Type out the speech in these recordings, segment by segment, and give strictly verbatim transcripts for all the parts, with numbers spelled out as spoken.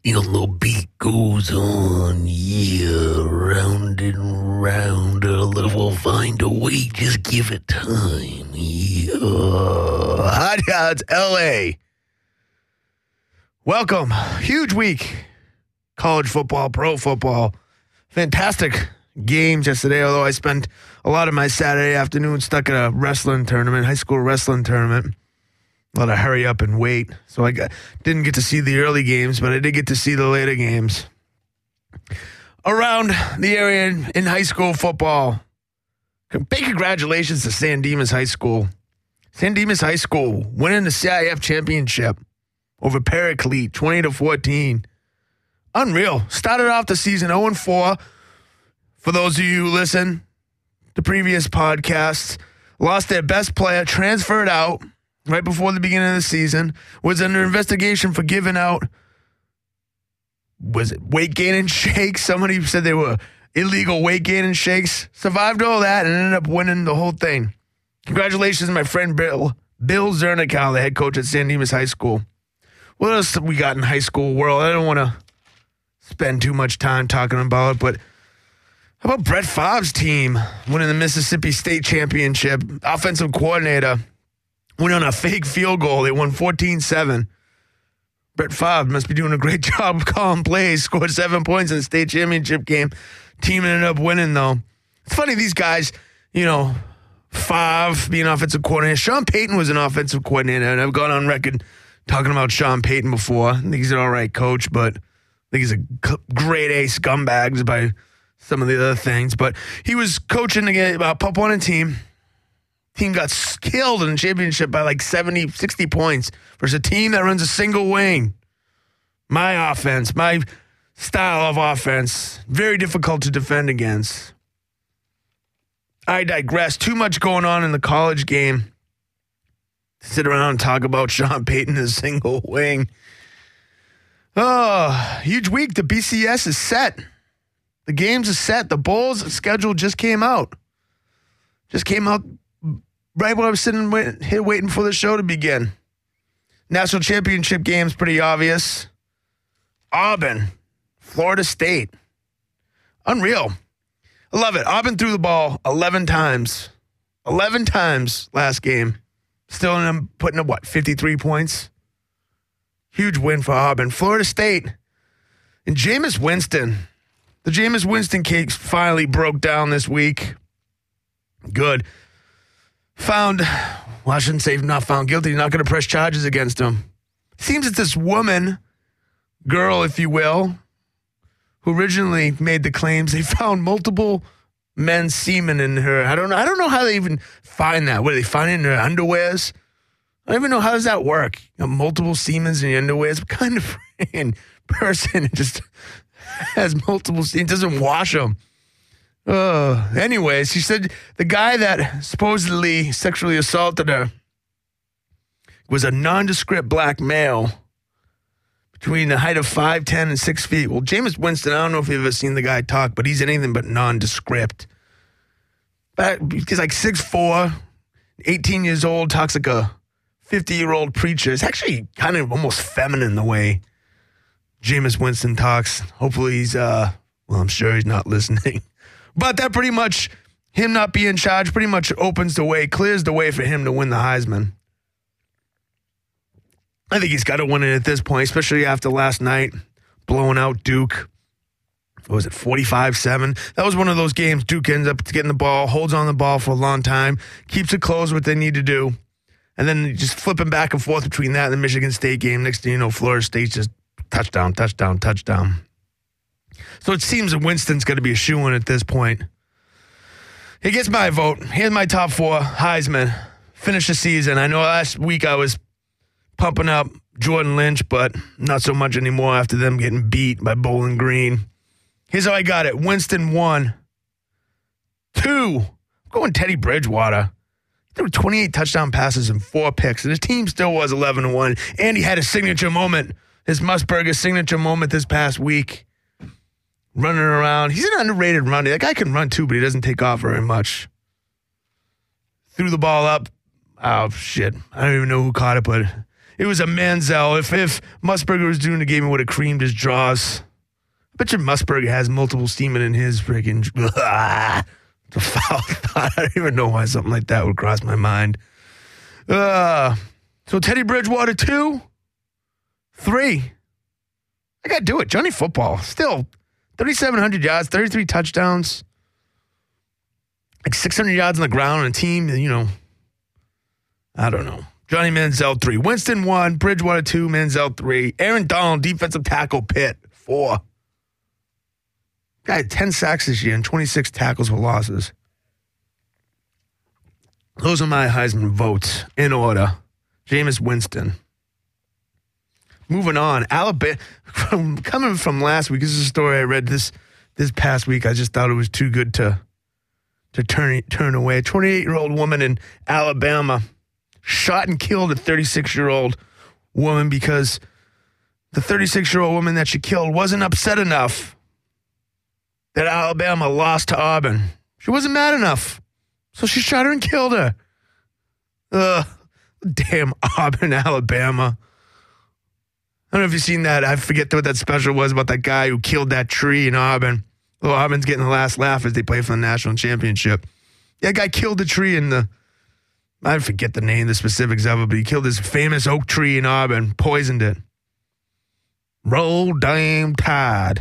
Your little beat goes on, yeah, round and round. We'll find a way, just give it time, yeah. Hot Shots L A. Welcome. Huge week. College football, pro football. Fantastic games yesterday, although I spent a lot of my Saturday afternoon stuck at a wrestling tournament, high school wrestling tournament. A lot of hurry up and wait. So I got, didn't get to see the early games, but I did get to see the later games. Around the area in, in high school football, big congratulations to San Dimas High School. San Dimas High School winning the C I F championship over Paraclete, twenty to fourteen. Unreal. Started off the season oh and four. For those of you who listen to previous podcasts, lost their best player, transferred out right before the beginning of the season, was under investigation for giving out, was it weight gaining shakes? Somebody said they were illegal weight gaining shakes. Survived all that and ended up winning the whole thing. Congratulations to my friend Bill, Bill Zernicow, the head coach at San Dimas High School. What else have we got in high school world? I don't want to spend too much time talking about it, but how about Brett Favre's team winning the Mississippi State Championship? Offensive coordinator went on a fake field goal. They won fourteen seven. Brett Favre must be doing a great job of calling plays. Scored seven points in the state championship game. Team ended up winning, though. It's funny, these guys, you know, Favre being offensive coordinator. Sean Payton was an offensive coordinator, and I've gone on record talking about Sean Payton before. I think he's an all right coach, but I think he's a grade A scumbag by some of the other things. But he was coaching again, uh, Pop One team. Team got killed in the championship by like seventy, sixty points versus a team that runs a single wing. My offense, my style of offense, very difficult to defend against. I digress. Too much going on in the college game to sit around and talk about Sean Payton as a single wing. Oh, huge week. The B C S is set. The games are set. The Bulls schedule just came out. Just came out right when I was sitting wait, here waiting for the show to begin. National championship game's pretty obvious. Auburn, Florida State. Unreal. I love it. Auburn threw the ball eleven times. eleven times last game. Still in them putting up, what, fifty-three points? Huge win for Auburn. Florida State and Jameis Winston. The Jameis Winston case finally broke down this week. Good. Found, well, I shouldn't say not found guilty, not going to press charges against him. Seems it's this woman, girl, if you will, who originally made the claims. They found multiple men's semen in her. I don't know. I don't know how they even find that. What, do they find it in her underwears? I don't even know how does that work. You know, multiple semens in your underwears. What kind of person just has multiple semen, doesn't wash them? Uh, anyways, she said the guy that supposedly sexually assaulted her was a nondescript black male between the height of five ten and six feet. Well, Jameis Winston, I don't know if you've ever seen the guy talk, but he's anything but nondescript. But he's like six four, eighteen years old, talks like a fifty-year-old preacher. It's actually kind of almost feminine the way Jameis Winston talks. Hopefully he's, uh, well, I'm sure he's not listening. But that pretty much, him not being in charge, pretty much opens the way, clears the way for him to win the Heisman. I think he's got to win it at this point, especially after last night, blowing out Duke. What was it, forty-five seven? That was one of those games. Duke ends up getting the ball, holds on the ball for a long time, keeps it close, what they need to do, and then just flipping back and forth between that and the Michigan State game. Next thing you know, Florida State's just touchdown, touchdown, touchdown. So it seems that Winston's going to be a shoo-in at this point. He gets my vote. Here's my top four. Heisman. Finish the season. I know last week I was pumping up Jordan Lynch, but not so much anymore after them getting beat by Bowling Green. Here's how I got it. Winston, one. Two. I'm going Teddy Bridgewater. There were twenty-eight touchdown passes and four picks, and his team still was eleven to one. And he had a signature moment, his Musburger signature moment this past week. Running around. He's an underrated runner. That guy can run too, but he doesn't take off very much. Threw the ball up. Oh, shit. I don't even know who caught it, but it was a Manziel. If if Musburger was doing the game, he would have creamed his jaws. I bet you Musburger has multiple semen in his freaking. It's a foul thought. I don't even know why something like that would cross my mind. Uh, so Teddy Bridgewater, two, three. I got to do it. Johnny Football, still thirty-seven hundred yards, thirty-three touchdowns, like six hundred yards on the ground on a team, you know, I don't know. Johnny Manziel, three. Winston, one. Bridgewater, two. Manziel, three. Aaron Donald, defensive tackle, Pitt, four. Guy had ten sacks this year and twenty-six tackles for losses. Those are my Heisman votes in order. Jameis Winston. Moving on, Alabama, from, coming from last week, this is a story I read this this past week. I just thought it was too good to to turn turn away. A twenty-eight-year-old woman in Alabama shot and killed a thirty-six-year-old woman because the thirty-six-year-old woman that she killed wasn't upset enough that Alabama lost to Auburn. She wasn't mad enough, so she shot her and killed her. Ugh, damn Auburn, Alabama. I don't know if you've seen that. I forget what that special was about that guy who killed that tree in Auburn. Well, Auburn's getting the last laugh as they play for the national championship. That guy killed the tree in the, I forget the name, the specifics of it, but he killed this famous oak tree in Auburn, poisoned it. Roll damn Tide.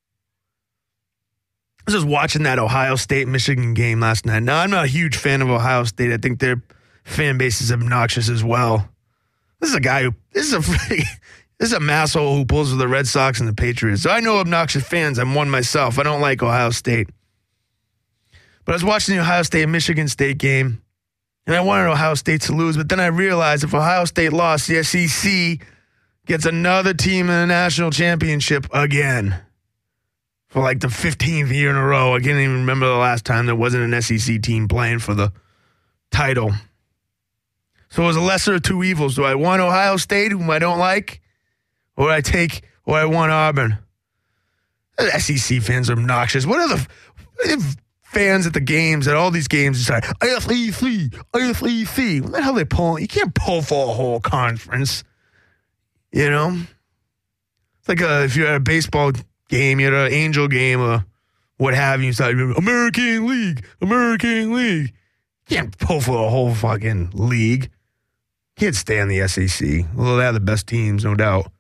I was just watching that Ohio State-Michigan game last night. Now, I'm not a huge fan of Ohio State. I think their fan base is obnoxious as well. This is a guy who, this is a freaking, This is a masshole who pulls for the Red Sox and the Patriots. So I know obnoxious fans. I'm one myself. I don't like Ohio State. But I was watching the Ohio State-Michigan State game, and I wanted Ohio State to lose. But then I realized if Ohio State lost, the S E C gets another team in the national championship again for like the fifteenth year in a row. I can't even remember the last time there wasn't an S E C team playing for the title. So it was a lesser of two evils. Do I want Ohio State, whom I don't like? Or I take, or I want Auburn. The S E C fans are obnoxious. What are the f- fans at the games, at all these games, decide, S E C, S E C. What the hell are they pulling? You can't pull for a whole conference. You know? It's like a, if you're at a baseball game, you're at an Angel game, or what have you, you start, American League, American League. You can't pull for a whole fucking league. Can't stand the S E C. Well, they have the best teams, no doubt.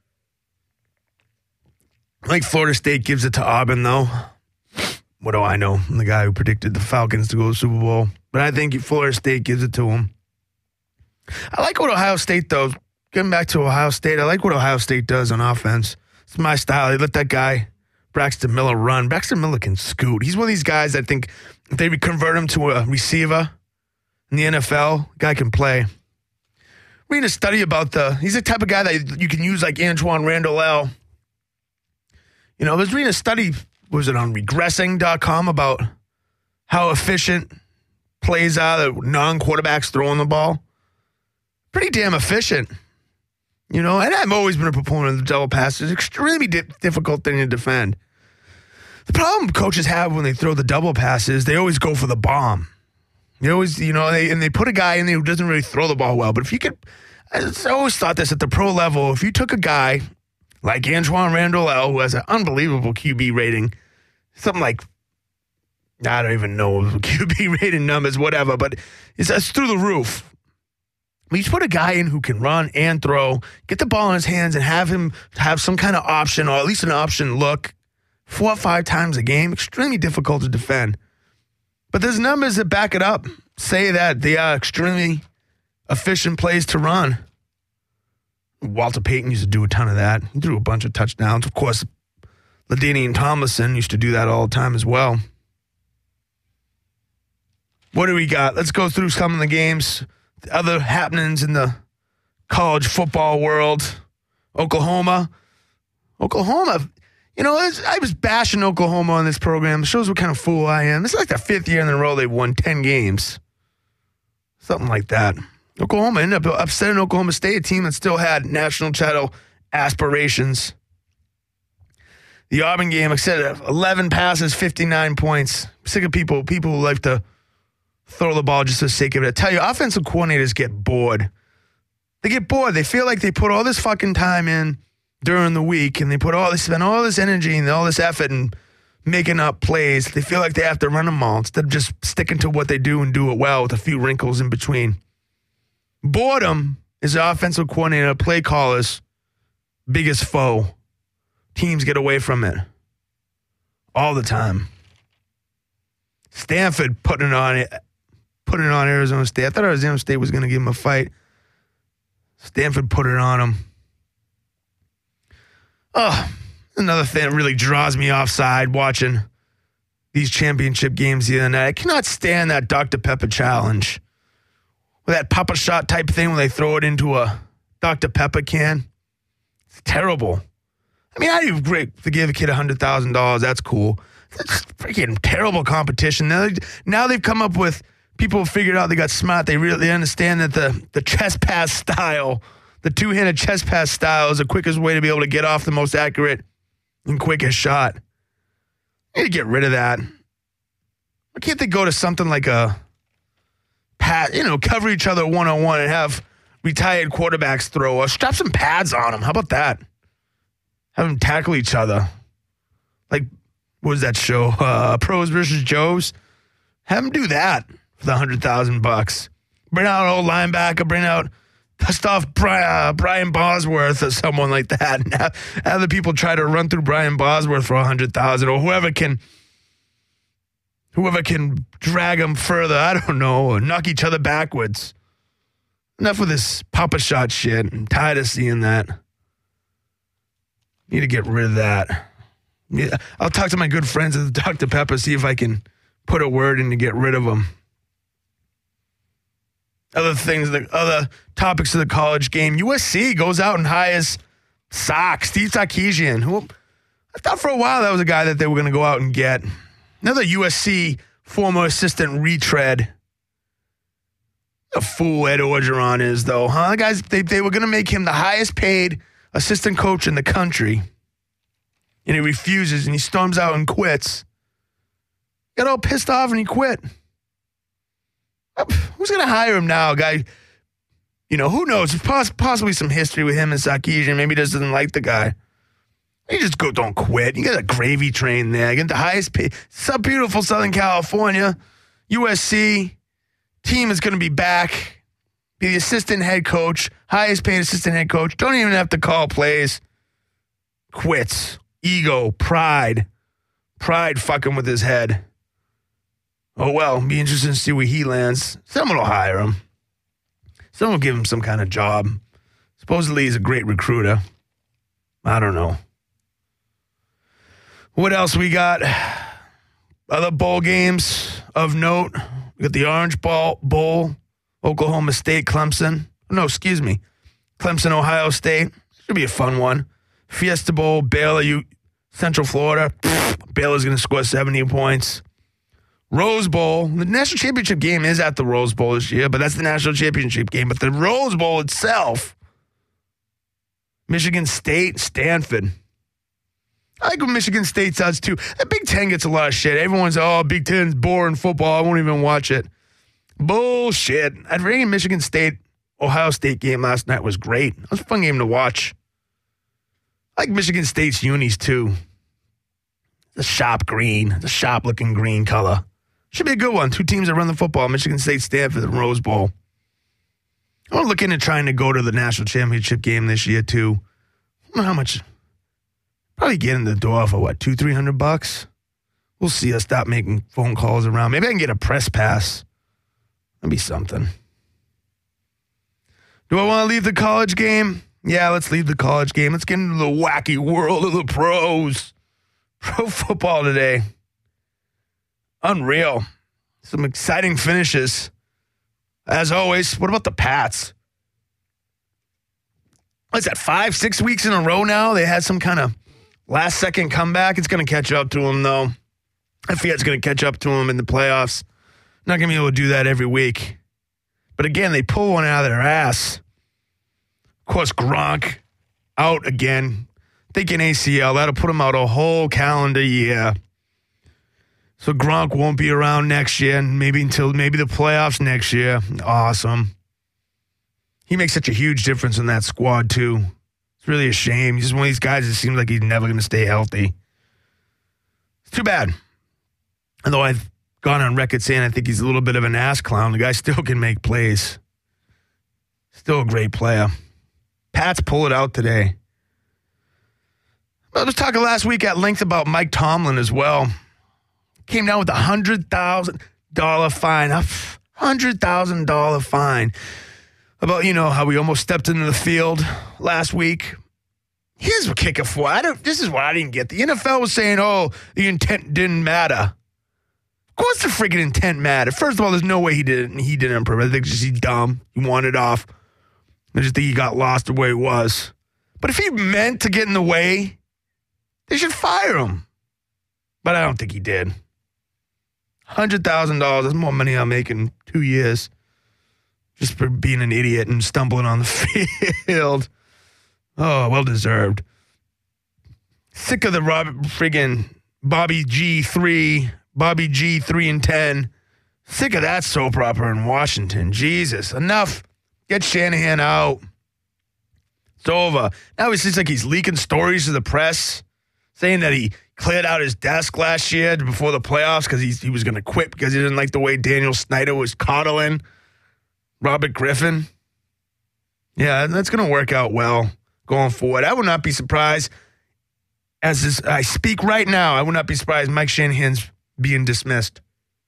I think Florida State gives it to Auburn, though. What do I know? I'm the guy who predicted the Falcons to go to the Super Bowl. But I think Florida State gives it to them. I like what Ohio State, though. Getting back to Ohio State, I like what Ohio State does on offense. It's my style. They let that guy, Braxton Miller, run. Braxton Miller can scoot. He's one of these guys I think if they convert him to a receiver in the N F L, the guy can play. Reading a study about the, he's the type of guy that you can use like Antoine Randall. You know, I was reading a study, was it on regressing dot com, about how efficient plays are that non-quarterbacks throwing the ball. Pretty damn efficient. You know, and I've always been a proponent of the double pass. It's an extremely di- difficult thing to defend. The problem coaches have when they throw the double passes, they always go for the bomb. They always, you know, they, and they put a guy in there who doesn't really throw the ball well. But if you could, I always thought this at the pro level, if you took a guy like Antoine Randall, who has an unbelievable Q B rating, something like, I don't even know Q B rating numbers, whatever, but it's, it's through the roof. But you put a guy in who can run and throw, get the ball in his hands, and have him have some kind of option, or at least an option look, four or five times a game, extremely difficult to defend. But there's numbers that back it up, say that they are extremely efficient plays to run. Walter Payton used to do a ton of that. He threw a bunch of touchdowns. Of course, LaDainian Tomlinson used to do that all the time as well. What do we got? Let's go through some of the games, the other happenings in the college football world. Oklahoma. Oklahoma, you know, I was bashing Oklahoma on this program. It shows what kind of fool I am. This is like the fifth year in a row they've won ten games. Something like that. Oklahoma ended up upsetting Oklahoma State, a team that still had national title aspirations. The Auburn game, like I said, eleven passes, fifty-nine points. I'm sick of people, people who like to throw the ball just for the sake of it. I tell you, offensive coordinators get bored. They get bored. They feel like they put all this fucking time in during the week, and they put all they spend all this energy and all this effort in making up plays. They feel like they have to run them all instead of just sticking to what they do and do it well with a few wrinkles in between. Boredom is the offensive coordinator, play caller's biggest foe. Teams get away from it all the time. Stanford putting it on it, putting it on Arizona State. I thought Arizona State was going to give them a fight. Stanford put it on them. Oh, another thing that really draws me offside watching these championship games the other night. I cannot stand that Doctor Pepper challenge. With that Papa Shot type thing where they throw it into a Doctor Pepper can. It's terrible. I mean, I do great to give a kid one hundred thousand dollars. That's cool. That's freaking terrible competition. Now, now they've come up with, people have figured out they got smart. They really understand that the, the chest pass style, the two-handed chest pass style is the quickest way to be able to get off the most accurate and quickest shot. I need to get rid of that. Why can't they go to something like a pad, you know, cover each other one-on-one and have retired quarterbacks throw or strap some pads on them? How about that? Have them tackle each other. Like, what was that show? Uh, Pros versus Joes? Have them do that for the one hundred thousand bucks. Bring out an old linebacker, bring out, dust off Brian, uh, Brian Bosworth or someone like that. And have, have the people try to run through Brian Bosworth for one hundred thousand dollars or whoever can, whoever can drag them further. I don't know, or knock each other backwards. Enough with this Papa Shot shit. I'm tired of seeing that. Need to get rid of that. Yeah, I'll talk to my good friends at Doctor Pepper, see if I can put a word in to get rid of them. Other things, the other topics of the college game. U S C goes out and hires Sock, Steve Sarkisian, who I thought for a while that was a guy that they were going to go out and get. Another U S C former assistant retread. A fool Ed Orgeron is, though, huh? The guys, they, they were going to make him the highest paid assistant coach in the country. And he refuses, and he storms out and quits. Got all pissed off, and he quit. Who's going to hire him now? A guy, you know, who knows? There's poss- possibly some history with him and Sarkisian. Maybe he just doesn't like the guy. You just go, don't quit. You got a gravy train there. You get the highest paid. So beautiful Southern California. U S C. Team is going to be back. Be the assistant head coach. Highest paid assistant head coach. Don't even have to call plays. Quits. Ego. Pride. Pride fucking with his head. Oh, well. Be interested to see where he lands. Someone will hire him. Someone will give him some kind of job. Supposedly he's a great recruiter. I don't know. What else we got? Other bowl games of note. We got the Orange Bowl, Bowl, Oklahoma State, Clemson. No, excuse me. Clemson, Ohio State. Should be a fun one. Fiesta Bowl, Baylor, U- Central Florida. Pfft, Baylor's going to score seventy points. Rose Bowl. The national championship game is at the Rose Bowl this year, but that's the national championship game. But the Rose Bowl itself, Michigan State, Stanford. I like what Michigan State does, too. The Big Ten gets a lot of shit. Everyone's, oh, Big Ten's boring football. I won't even watch it. Bullshit. I think Michigan State, Ohio State game last night was great. It was a fun game to watch. I like Michigan State's unis, too. The sharp green. The sharp-looking green color. Should be a good one. Two teams that run the football. Michigan State, Stanford, and Rose Bowl. I'm looking at trying to go to the national championship game this year, too. I don't know how much... Probably get in the door for what, two, three hundred bucks? We'll see. I'll stop making phone calls around. Maybe I can get a press pass. That'd be something. Do I want to leave the college game? Yeah, let's leave the college game. Let's get into the wacky world of the pros. Pro football today. Unreal. Some exciting finishes. As always, what about the Pats? What's that, five, six weeks in a row now? They had some kind of last second comeback. It's going to catch up to them, though. I feel it's going to catch up to them in the playoffs. Not going to be able to do that every week. But again, they pull one out of their ass. Of course, Gronk out again. Thinking A C L. That'll put him out a whole calendar year. So Gronk won't be around next year. Maybe until maybe the playoffs next year. Awesome. He makes such a huge difference in that squad, too. It's really a shame. He's just one of these guys that seems like he's never going to stay healthy. It's too bad. Although I've gone on record saying I think he's a little bit of an ass clown, the guy still can make plays. Still a great player. Pats pull it out today. I was talking last week at length about Mike Tomlin as well. Came down with a one hundred thousand dollars fine. A one hundred thousand dollars fine. About, you know, how we almost stepped into the field last week. Here's what kicker for. I don't. This is what I didn't get. The N F L was saying, oh, the intent didn't matter. Of course the freaking intent mattered. First of all, there's no way he did it. He did it on purpose. I think just he's dumb. He wanted off. I just think he got lost the way he was. But if he meant to get in the way, they should fire him. But I don't think he did. one hundred thousand dollars. That's more money I'll make in two years. Just for being an idiot and stumbling on the field. Oh, well deserved. Sick of the Robert friggin' Bobby G three, Bobby G three and ten. Sick of that soap opera in Washington. Jesus, enough. Get Shanahan out. It's over. Now it seems like he's leaking stories to the press, saying that he cleared out his desk last year before the playoffs because he was going to quit because he didn't like the way Daniel Snyder was coddling Robert Griffin. Yeah, that's going to work out well going forward. I would not be surprised, as this, I speak right now, I would not be surprised Mike Shanahan's being dismissed.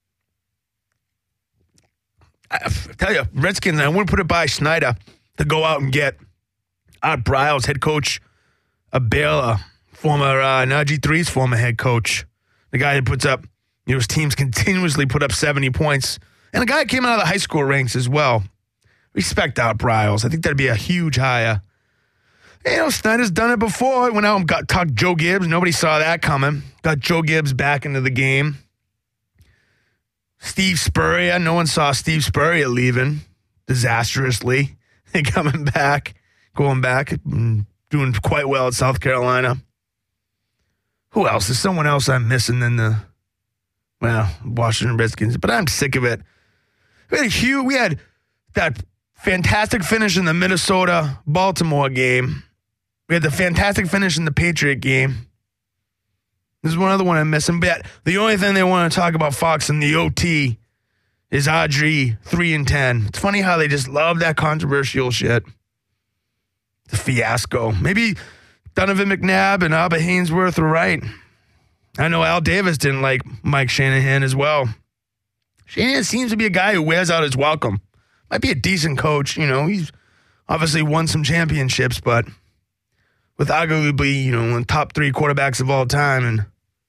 I, I tell you, Redskins, I wouldn't put it by Snyder to go out and get Art Briles, head coach of Baylor, former uh, Najee three's former head coach, the guy that puts up, you know, his teams continuously put up seventy points. And a guy that came out of the high school ranks as well. Respect Art Briles. I think that'd be a huge hire. You know, Snyder's done it before. Went out and got talked Joe Gibbs. Nobody saw that coming. Got Joe Gibbs back into the game. Steve Spurrier. No one saw Steve Spurrier leaving disastrously. And coming back, going back, and doing quite well at South Carolina. Who else? There's someone else I'm missing in the, well, Washington Redskins. But I'm sick of it. We had a huge, we had that fantastic finish in the Minnesota-Baltimore game. We had the fantastic finish in the Patriot game. This is one other one I'm missing. But the only thing they want to talk about Fox in the O T is Audrey three and ten. It's funny how they just love that controversial shit. It's a fiasco. Maybe Donovan McNabb and Abba Hainsworth were right. I know Al Davis didn't like Mike Shanahan as well. Shanahan seems to be a guy who wears out his welcome. Might be a decent coach. You know, he's obviously won some championships, but with arguably, you know, one of the top three quarterbacks of all time. And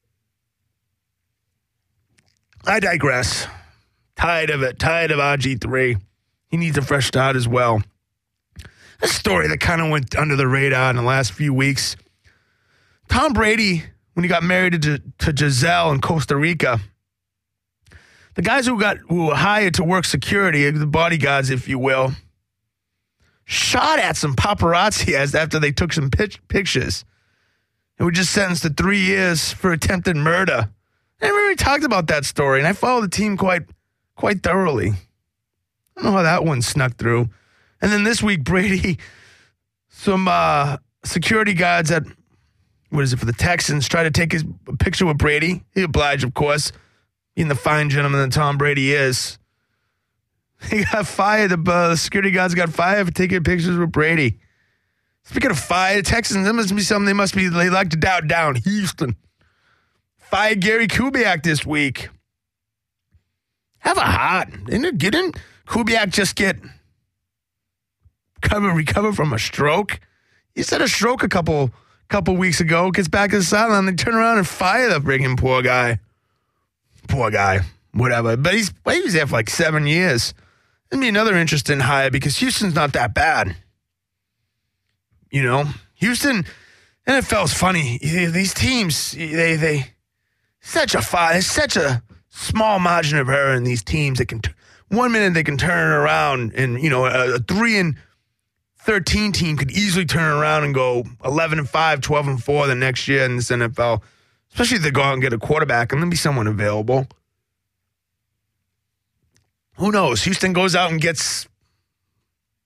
I digress. Tired of it. Tired of R G three. He needs a fresh start as well. A story that kind of went under the radar in the last few weeks. Tom Brady, when he got married to, to Giselle in Costa Rica, the guys who got who were hired to work security, the bodyguards, if you will, shot at some paparazzi as after they took some pitch, pictures. And were just sentenced to three years for attempted murder. I never really talked about that story, and I followed the team quite quite thoroughly. I don't know how that one snuck through. And then this week, Brady, some uh, security guards at, what is it, for the Texans, tried to take his picture with Brady. He obliged, of course, being the fine gentleman that Tom Brady is. He got fired. The uh, security guards got fired for taking pictures with Brady. Speaking of fired, Texans, that must be something they must be, they like to doubt down. Houston. Fired Gary Kubiak this week. Have a heart. Didn't, didn't Kubiak just get cover, recover from a stroke? He had a stroke a couple couple weeks ago, gets back to the sideline, they turn around and fire the friggin' poor guy. Poor guy. Whatever. But he's well, he was there for like seven years. It'd be another interesting hire because Houston's not that bad. You know? Houston, N F L's funny. These teams, they, they, such a five, there's such a small margin of error in these teams that can, one minute they can turn it around and, you know, a, a three and thirteen team could easily turn around and go eleven and five, twelve and four the next year in this N F L. Especially if they go out and get a quarterback and there'll be someone available. Who knows? Houston goes out and gets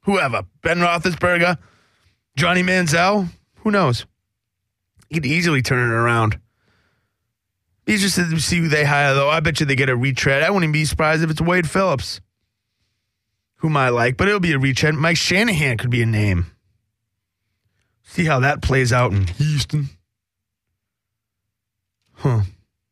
whoever, Ben Roethlisberger, Johnny Manziel, who knows? He could easily turn it around. Be interested to see who they hire, though. I bet you they get a retread. I wouldn't be surprised if it's Wade Phillips, whom I like, but it'll be a retread. Mike Shanahan could be a name. See how that plays out in Houston. Huh.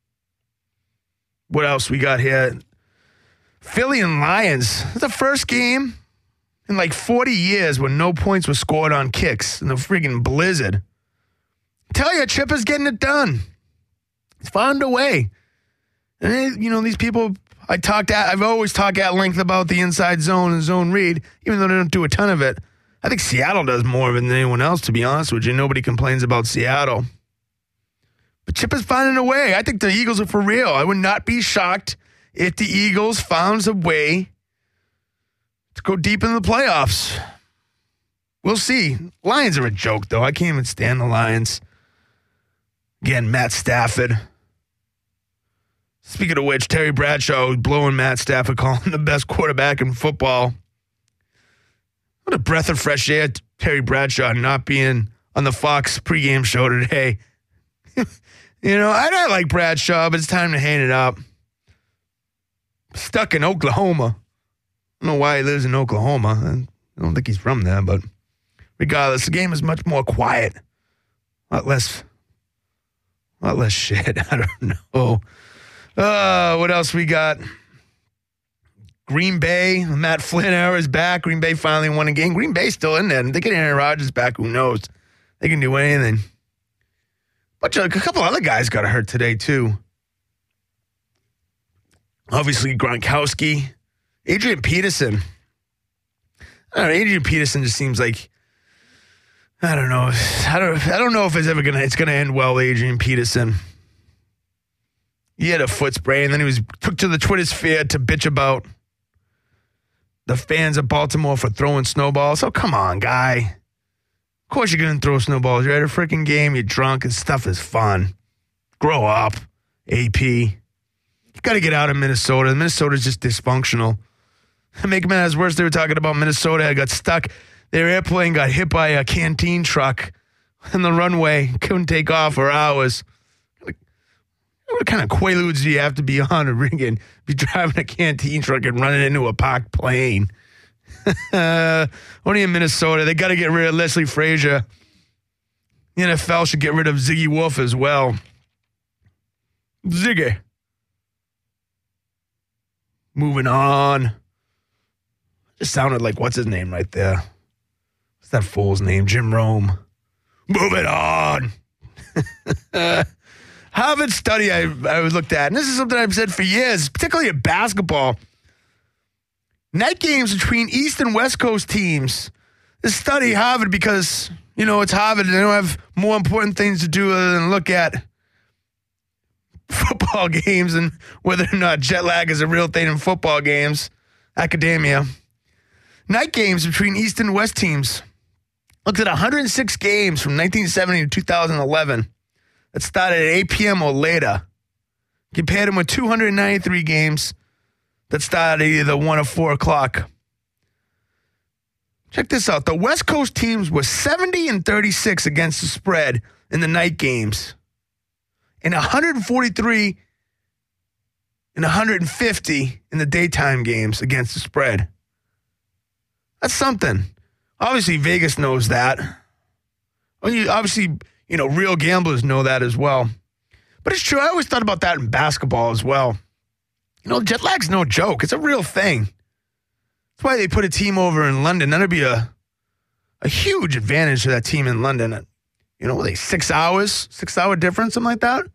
What else we got here? Philly and Lions. It's the first game in like forty years when no points were scored on kicks in the friggin' blizzard. Tell you, Chipper's getting it done. He's found a way. And, it, you know, these people, I talked at, I've always talked at length about the inside zone and zone read, even though they don't do a ton of it. I think Seattle does more of it than anyone else, to be honest with you. Nobody complains about Seattle. But Chip is finding a way. I think the Eagles are for real. I would not be shocked if the Eagles found a way to go deep in the playoffs. We'll see. Lions are a joke, though. I can't even stand the Lions. Again, Matt Stafford. Speaking of which, Terry Bradshaw was blowing Matt Stafford, calling him the best quarterback in football. What a breath of fresh air, Terry Bradshaw not being on the Fox pregame show today. You know, I don't like Bradshaw, but it's time to hang it up. Stuck in Oklahoma. I don't know why he lives in Oklahoma. I don't think he's from there, but regardless, the game is much more quiet. A lot less, a lot less shit. I don't know. Uh, what else we got? Green Bay, Matt Flynn era is back. Green Bay finally won a game. Green Bay's still in there. And they get Aaron Rodgers back. Who knows? They can do anything. But a couple other guys got hurt today, too. Obviously, Gronkowski. Adrian Peterson. I don't know. Adrian Peterson just seems like, I don't know. I don't, I don't know if it's ever going to, it's going to end well, Adrian Peterson. He had a foot sprain, and then he was took to the Twitter sphere to bitch about the fans of Baltimore for throwing snowballs. So come on, guy. Of course you're going to throw snowballs. You're at a freaking game. You're drunk, and stuff is fun. Grow up, A P. You got to get out of Minnesota. Minnesota's just dysfunctional. Make matters worse, they were talking about Minnesota. I got stuck. Their airplane got hit by a canteen truck on the runway. Couldn't take off for hours. What kind of quaaludes do you have to be on to ring in, be driving a canteen truck and running into a parked plane? uh, only in Minnesota. They got to get rid of Leslie Frazier. The N F L should get rid of Ziggy Wolf as well. Ziggy. Moving on. Just sounded like, what's his name right there? What's that fool's name? Jim Rome. Moving on. Harvard study I, I looked at, and this is something I've said for years, particularly in basketball. Night games between East and West Coast teams. This study, Harvard, because, you know, it's Harvard, and they don't have more important things to do other than look at football games and whether or not jet lag is a real thing in football games. Academia. Night games between East and West teams. Looked at one hundred six games from nineteen seventy to two thousand eleven. That started at eight p.m. or later. Compared them with two hundred ninety-three games that started at either one or four o'clock. Check this out. The West Coast teams were seventy and thirty-six against the spread in the night games. And one hundred forty-three and one hundred fifty in the daytime games against the spread. That's something. Obviously, Vegas knows that. Well, you, obviously, you know, real gamblers know that as well. But it's true. I always thought about that in basketball as well. You know, jet lag's no joke. It's a real thing. That's why they put a team over in London. That'd be a a huge advantage to that team in London. You know, were they six hours, six hour difference, something like that?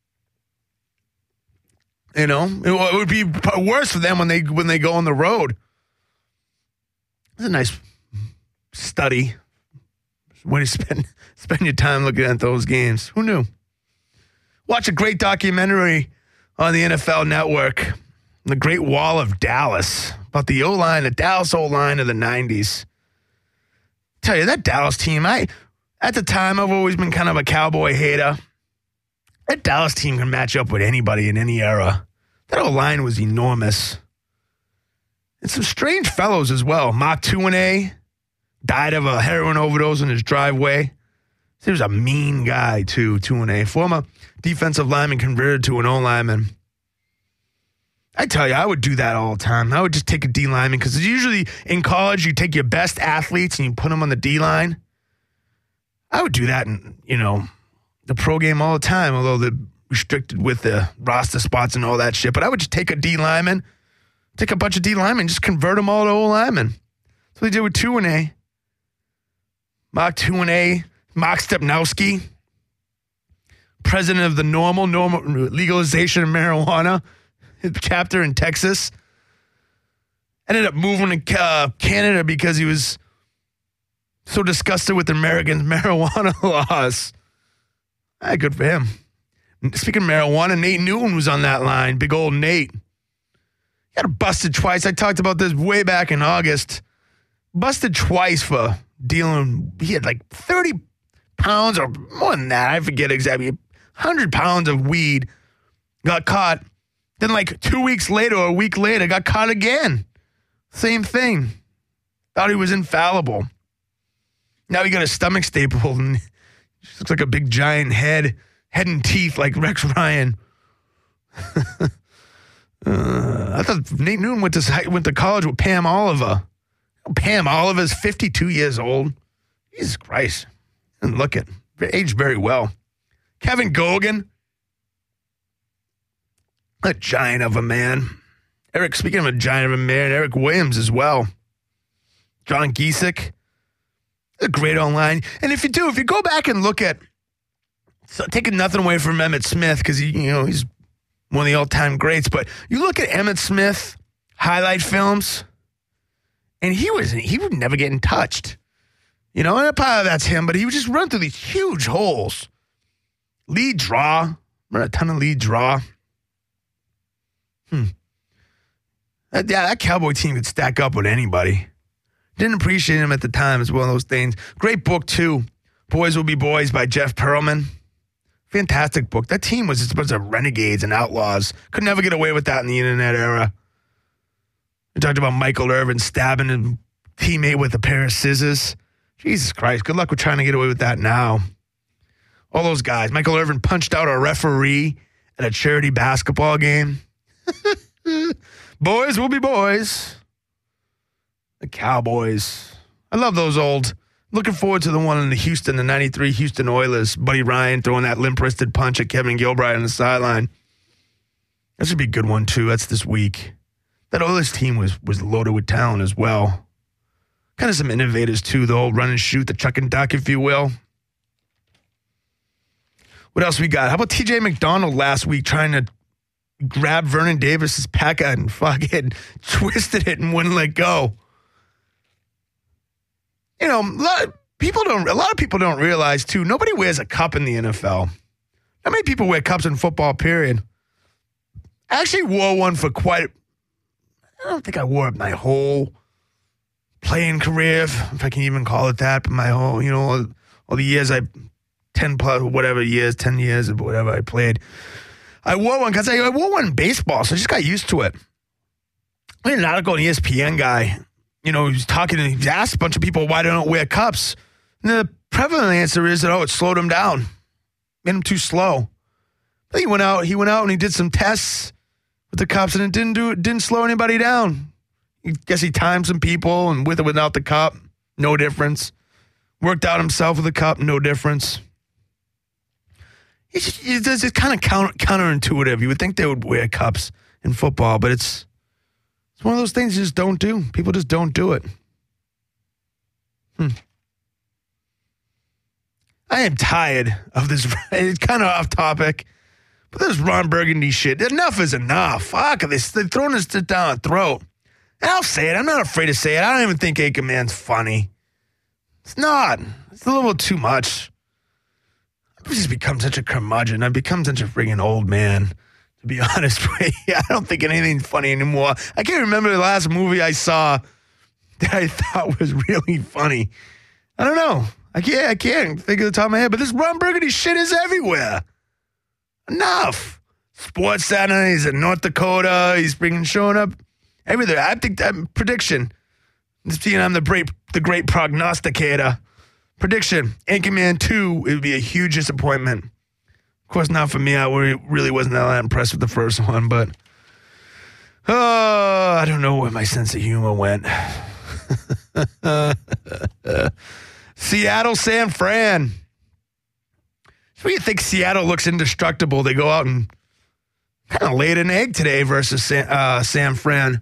You know, it, it would be worse for them when they when they go on the road. It's a nice study. Way to spend spend your time looking at those games. Who knew? Watch a great documentary on the N F L Network, The Great Wall of Dallas, about the O-line, the Dallas O-line of the nineties. Tell you, that Dallas team, I at the time, I've always been kind of a Cowboy hater. That Dallas team can match up with anybody in any era. That O-line was enormous. And some strange fellows as well. Mark Tuinei, Died of a heroin overdose in his driveway. He was a mean guy, too, two and A. Former defensive lineman converted to an O lineman. I tell you, I would do that all the time. I would just take a D lineman because usually in college, you take your best athletes and you put them on the D line. I would do that in, you know, the pro game all the time, although they're restricted with the roster spots and all that shit. But I would just take a D lineman, take a bunch of D linemen, just convert them all to O linemen. That's what they did with two and A. Mark two and A, Mark Stepnowski, president of the normal, normal legalization of marijuana chapter in Texas. Ended up moving to uh, Canada because he was so disgusted with American marijuana laws. Ah, good for him. Speaking of marijuana, Nate Newton was on that line. Big old Nate. He got busted twice. I talked about this way back in August. Busted twice for dealing. He had like thirty pounds or more than that. I forget exactly. one hundred pounds of weed. Got caught. Then like two weeks later or a week later, got caught again. Same thing. Thought he was infallible. Now he got a stomach staple and looks like a big giant head. Head and teeth like Rex Ryan. uh, I thought Nate Newton went to, went to college with Pam Oliver. Pam Oliver's fifty-two years old. Jesus Christ. And look at, aged very well. Kevin Gogan. A giant of a man. Eric, speaking of a giant of a man, Eric Williams as well. John Giesick. A great online. And if you do, if you go back and look at, so taking nothing away from Emmitt Smith, because he, you know, he's one of the all-time greats, but you look at Emmitt Smith highlight films, and he was he was never getting touched. You know, and part of that's him, but he would just run through these huge holes. Lead draw. Remember a ton of lead draw. Hmm. That, yeah, that Cowboy team could stack up with anybody. Didn't appreciate him at the time. It's one of those things. Great book, too. Boys Will Be Boys by Jeff Pearlman. Fantastic book. That team was just a bunch of renegades and outlaws. Could never get away with that in the internet era. We talked about Michael Irvin stabbing a teammate with a pair of scissors. Jesus Christ. Good luck with trying to get away with that now. All those guys. Michael Irvin punched out a referee at a charity basketball game. Boys will be boys. The Cowboys. I love those old. Looking forward to the one in the Houston, the ninety-three Houston Oilers. Buddy Ryan throwing that limp-wristed punch at Kevin Gilbride on the sideline. That should be a good one, too. That's this week. That Oilers team was was loaded with talent as well. Kind of some innovators, too. The old run and shoot, the chuck and duck, if you will. What else we got? How about T J McDonald last week trying to grab Vernon Davis's pack and fucking twisted it and wouldn't let go? You know, a lot of people don't. A lot of people don't realize too. Nobody wears a cup in the N F L. Not many people wear cups in football. Period. I actually wore one for quite. I don't think I wore it my whole playing career, if, if I can even call it that. But my whole, you know, all, all the years I, ten plus whatever years, ten years or whatever I played, I wore one because I, I wore one in baseball, so I just got used to it. I read an article on E S P N guy. You know, he was talking and he asked a bunch of people why they don't wear cups. And the prevalent answer is that, oh, it slowed him down. Made him too slow. But he went out, he went out and he did some tests with the cups and it didn't do it didn't slow anybody down. I guess he timed some people and with or without the cup, no difference. Worked out himself with the cup, no difference. It's, just, it's, it's kind of counter, counterintuitive. You would think they would wear cups in football, but it's It's one of those things you just don't do. People just don't do it. Hmm. I am tired of this. It's kind of off topic, but this Ron Burgundy shit. Enough is enough. Fuck, they're throwing this down our throat. And I'll say it. I'm not afraid to say it. I don't even think Anchorman's funny. It's not. It's a little too much. I've just become such a curmudgeon. I've become such a friggin' old man. To be honest with you, I don't think anything's funny anymore. I can't remember the last movie I saw that I thought was really funny. I don't know. I can't, I can't think of the top of my head, but this Ron Burgundy shit is everywhere. Enough. Sports Saturday, he's in North Dakota. He's bringing, showing up everywhere. I think that prediction, Seeing I'm the great, the great prognosticator. Prediction, Anchorman two, it would be a huge disappointment. Of course, not for me. I really wasn't that impressed with the first one, but oh, I don't know where my sense of humor went. Seattle, San Fran. So you think Seattle looks indestructible? They go out and kind of laid an egg today versus San, uh, San Fran.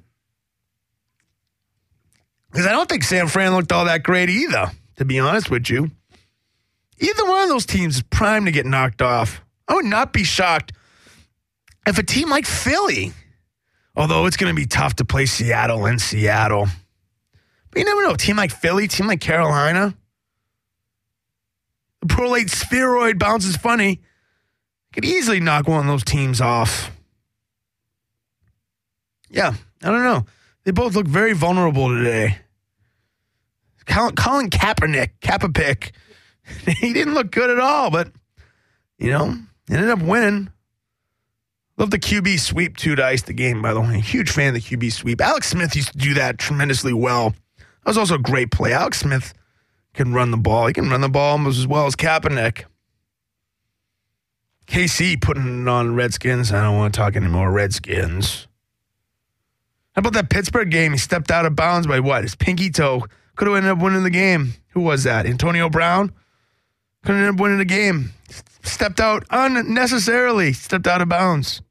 Because I don't think San Fran looked all that great either, to be honest with you. Either one of those teams is primed to get knocked off. I would not be shocked if a team like Philly, although it's going to be tough to play Seattle in Seattle. But you never know. A team like Philly, team like Carolina. The prolate spheroid bounces funny. Could easily knock one of those teams off. Yeah, I don't know. They both look very vulnerable today. Colin, Colin Kaepernick, Kaepernick, he didn't look good at all, but, you know, ended up winning. Love the Q B sweep, too, to ice the game, by the way. Huge fan of the Q B sweep. Alex Smith used to do that tremendously well. That was also a great play. Alex Smith can run the ball. He can run the ball almost as well as Kaepernick. K C putting it on Redskins. I don't want to talk anymore Redskins. How about that Pittsburgh game? He stepped out of bounds by what? His pinky toe. Could have ended up winning the game. Who was that? Antonio Brown? Could have ended up winning the game. Stepped out unnecessarily. Stepped out of bounds.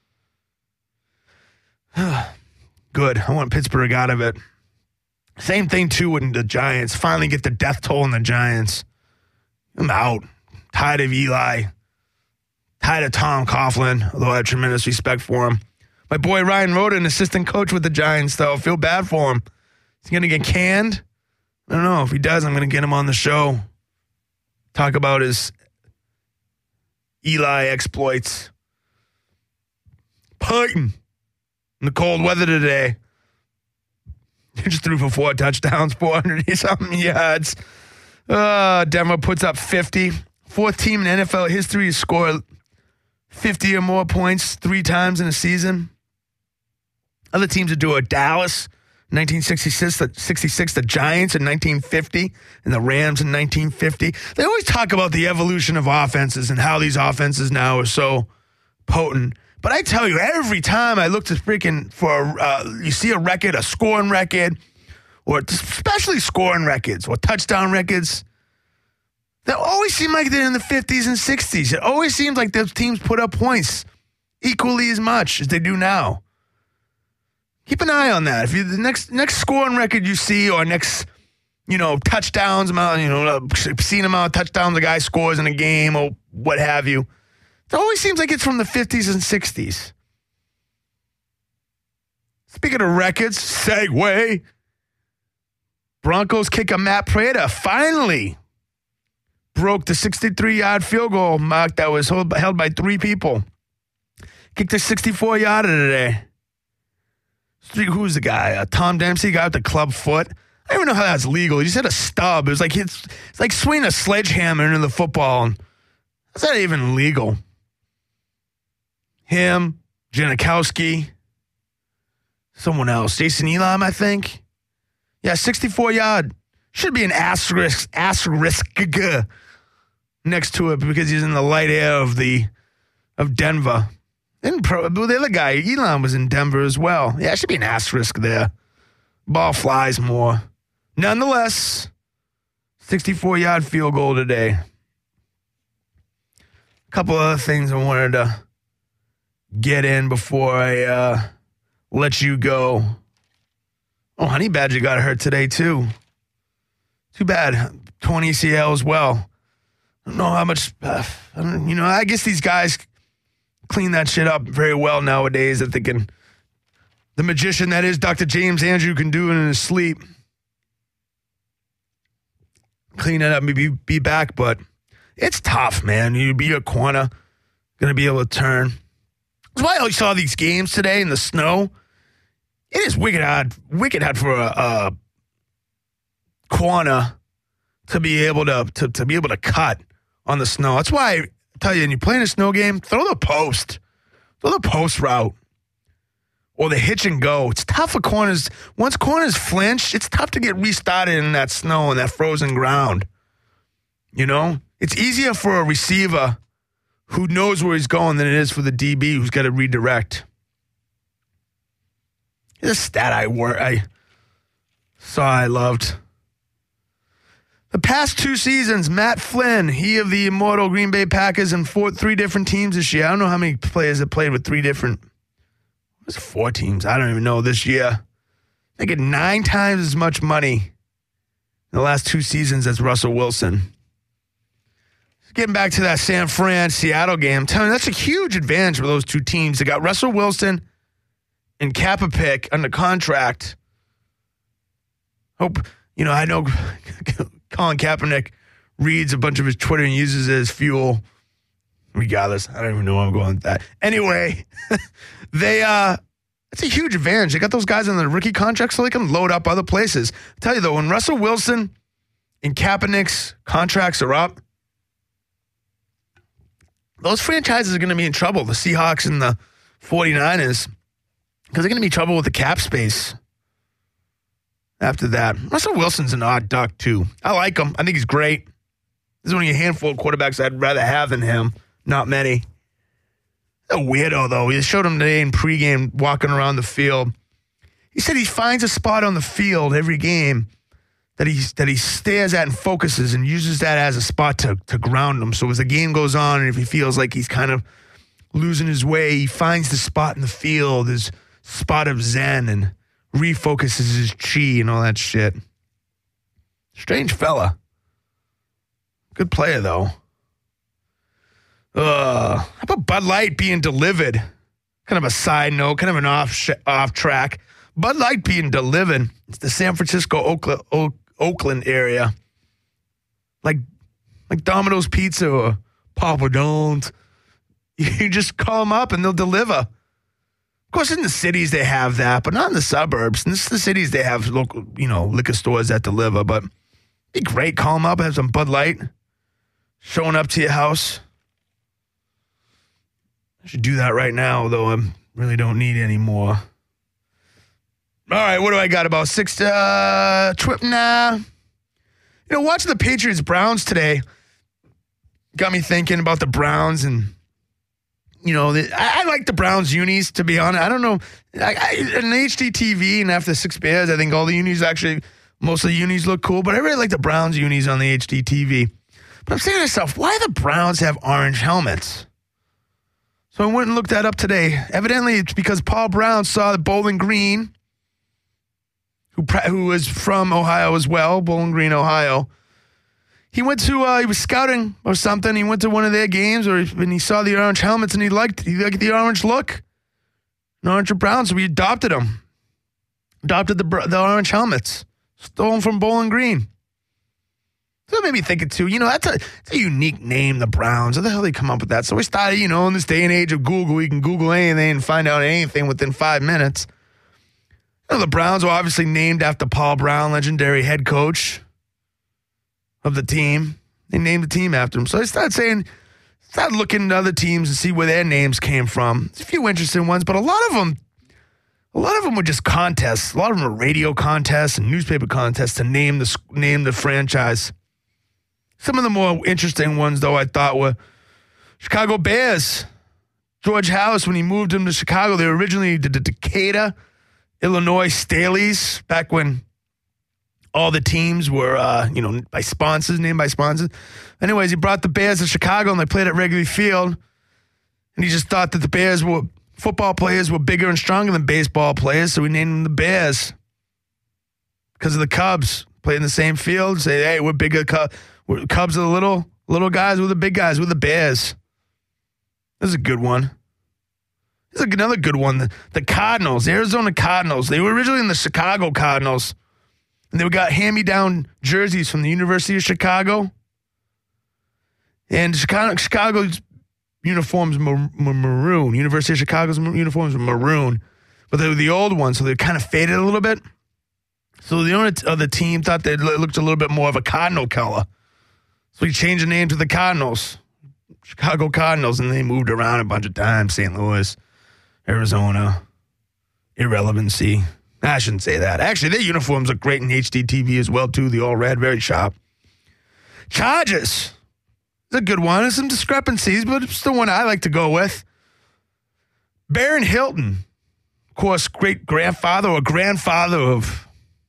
Good. I want Pittsburgh out of it. Same thing, too, with the Giants. Finally get the death toll in the Giants. I'm out. Tired of Eli. Tired of Tom Coughlin, although I have tremendous respect for him. My boy Ryan Roden, assistant coach with the Giants, though. I feel bad for him. Is he going to get canned? I don't know. If he does, I'm going to get him on the show. Talk about his Eli exploits. Peyton in the cold weather today. He just threw for four touchdowns, four hundred something yards. Uh, Denver puts up fifty. Fourth team in N F L history to score fifty or more points three times in a season. Other teams that do it, Dallas, nineteen sixty-six, sixty-six, the Giants in nineteen fifty, and the Rams in nineteen fifty. They always talk about the evolution of offenses and how these offenses now are so potent. But I tell you, every time I look to freaking for, uh, you see a record, a scoring record, or especially scoring records or touchdown records, they always seem like they're in the fifties and sixties. It always seems like those teams put up points equally as much as they do now. Keep an eye on that. If you the next next scoring record you see, or next, you know, touchdowns amount, you know, obscene amount of touchdowns a guy scores in a game or what have you, it always seems like it's from the fifties and sixties. Speaking of records, segue. Broncos kicker Matt Prater finally broke the sixty-three-yard field goal mark that was hold, held by three people. Kicked a sixty-four-yarder today. Who's the guy? Uh, Tom Dempsey, guy with the club foot. I don't even know how that's legal. He just had a stub. It was like it's, it's like swinging a sledgehammer into the football. And how's that even legal? Him, Janikowski, someone else. Jason Elam, I think. Yeah, sixty-four-yard. Should be an asterisk, asterisk next to it because he's in the light air of the of Denver. And pro, the other guy, Elon, was in Denver as well. Yeah, it should be an asterisk there. Ball flies more. Nonetheless, sixty-four-yard field goal today. A couple other things I wanted to get in before I uh, let you go. Oh, Honey Badger got hurt today, too. Too bad. Torn A C L as well. I don't know how much, uh, I don't, you know, I guess these guys clean that shit up very well nowadays that they can, the magician that is Doctor James Andrew can do it in his sleep. Clean it up, maybe be back, but it's tough, man. You be a corner, going to be able to turn. That's why I saw these games today in the snow. It is wicked hard, wicked hard for a, a corner to be able to, to to be able to cut on the snow. That's why I tell you, when you play in a snow game, throw the post. Throw the post route. or the hitch and go. It's tough for corners. Once corners flinch, it's tough to get restarted in that snow and that frozen ground. You know? It's easier for a receiver who knows where he's going than it is for the D B who's got to redirect. Here's a stat I, wor- I saw I loved. The past two seasons, Matt Flynn, he of the immortal Green Bay Packers, and four, three different teams this year. I don't know how many players have played with three different, it was four teams. I don't even know this year. They get nine times as much money in the last two seasons as Russell Wilson. Getting back to that San Fran Seattle game, I'm telling you, that's a huge advantage for those two teams. They got Russell Wilson and Kappa Pick under contract. Hope, you know, I know Colin Kaepernick reads a bunch of his Twitter and uses it as fuel. Regardless, I don't even know where I'm going with that. Anyway, they, uh, it's a huge advantage. They got those guys on the rookie contract so they can load up other places. I'll tell you though, when Russell Wilson and Kaepernick's contracts are up, those franchises are going to be in trouble, the Seahawks and the 49ers, because they're going to be in trouble with the cap space after that. Russell Wilson's an odd duck, too. I like him. I think he's great. There's only a handful of quarterbacks I'd rather have than him. Not many. A weirdo, though. He showed him today in pregame walking around the field. He said he finds a spot on the field every game that he that he stares at and focuses and uses that as a spot to, to ground him. So as the game goes on and if he feels like he's kind of losing his way, he finds the spot in the field, his spot of zen, and refocuses his chi and all that shit. Strange fella. Good player, though. Uh, how about Bud Light being delivered? Kind of a side note, kind of an off sh- off track. Bud Light being delivered. It's the San Francisco, Oakland, o- Oakland area. Like, like Domino's Pizza or Papa John's. You just call them up and they'll deliver. Of course, in the cities they have that, but not in the suburbs. In the cities they have local, you know, liquor stores that deliver. But it'd be great. Call them up, have some Bud Light showing up to your house. I should do that right now, though I really don't need any more. All right, what do I got? About six, uh, trip, nah. You know, watching the Patriots-Browns today got me thinking about the Browns and, you know, the, I, I like the Browns unis, to be honest. I don't know. I, I, in H D T V and after Six Bears, I think all the unis actually, most of the unis look cool, but I really like the Browns unis on the H D T V. But I'm saying to myself, why do the Browns have orange helmets? So I went and looked that up today. Evidently, it's because Paul Brown saw the Bowling Green, who who is from Ohio as well, Bowling Green, Ohio. He went to, uh, he was scouting or something. He went to one of their games, or he, and he saw the orange helmets, and he liked he liked the orange look, an orange or brown. So we adopted them, adopted the the orange helmets, stolen from Bowling Green. So that made me think it too. You know, that's a, that's a unique name, the Browns. How the hell did they come up with that? So we started, you know, in this day and age of Google, you can Google anything and find out anything within five minutes. You know, the Browns were obviously named after Paul Brown, legendary head coach of the team. They named the team after him. So I started saying, started looking at other teams and see where their names came from. There's a few interesting ones, but a lot of them, a lot of them were just contests. A lot of them were radio contests and newspaper contests to name the name the franchise. Some of the more interesting ones, though, I thought were Chicago Bears. George House, when he moved him to Chicago, they were originally the Decatur, Illinois Staleys, back when all the teams were, uh, you know, by sponsors, named by sponsors. Anyways, he brought the Bears to Chicago, and they played at Wrigley Field. And he just thought that the Bears were, football players were bigger and stronger than baseball players, so he named them the Bears. Because of the Cubs, played in the same field, say, hey, we're bigger, Cubs. We're, Cubs are the little, little guys, we're the big guys, we're the Bears. This is a good one. This is another good one. The, the Cardinals, the Arizona Cardinals. They were originally in the Chicago Cardinals. And they got hand-me-down jerseys from the University of Chicago. And Chicago, Chicago's uniforms were maroon. University of Chicago's uniforms were maroon. But they were the old ones, so they kind of faded a little bit. So the owner of the team thought they looked a little bit more of a Cardinal color. So he changed the name to the Cardinals. Chicago Cardinals, and they moved around a bunch of times. Saint Louis, Arizona, irrelevancy. I shouldn't say that. Actually, their uniforms look great in H D T V as well, too. The all red, very sharp. Chargers. It's a good one. There's some discrepancies, but it's the one I like to go with. Baron Hilton, of course, great-grandfather or grandfather of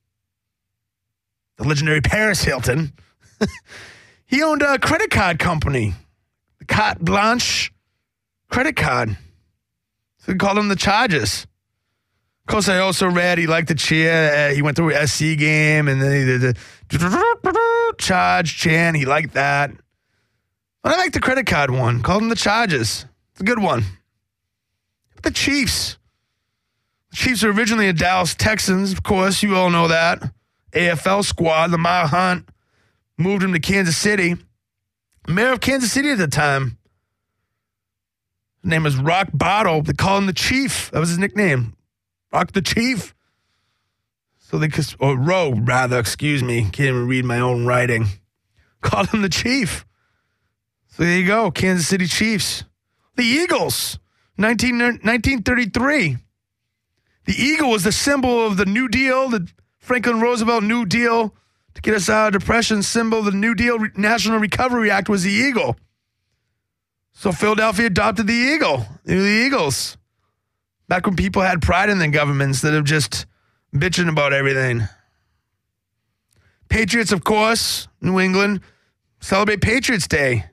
the legendary Paris Hilton. He owned a credit card company, the Carte Blanche credit card. So we called him the Chargers. Of course, I also read he liked to cheer. Uh, he went to an S C game, and then he did the charge chant. He liked that. But I like the credit card one. Called him the Chargers. It's a good one. The Chiefs. The Chiefs were originally the Dallas Texans. Of course, you all know that. A F L squad, Lamar Hunt, moved him to Kansas City. Mayor of Kansas City at the time. His name was Rock Bottle. They called him the Chief. That was his nickname. Rock the Chief. So they could, or Rowe, rather, excuse me. Can't even read my own writing. Called him the Chief. So there you go, Kansas City Chiefs. The Eagles, nineteen, nineteen thirty-three. The eagle was the symbol of the New Deal, the Franklin Roosevelt New Deal to get us out of depression. Symbol of the New Deal National Recovery Act was the eagle. So Philadelphia adopted the eagle. They were the Eagles. Back when people had pride in their government instead of just bitching about everything. Patriots, of course, New England, celebrate Patriots Day.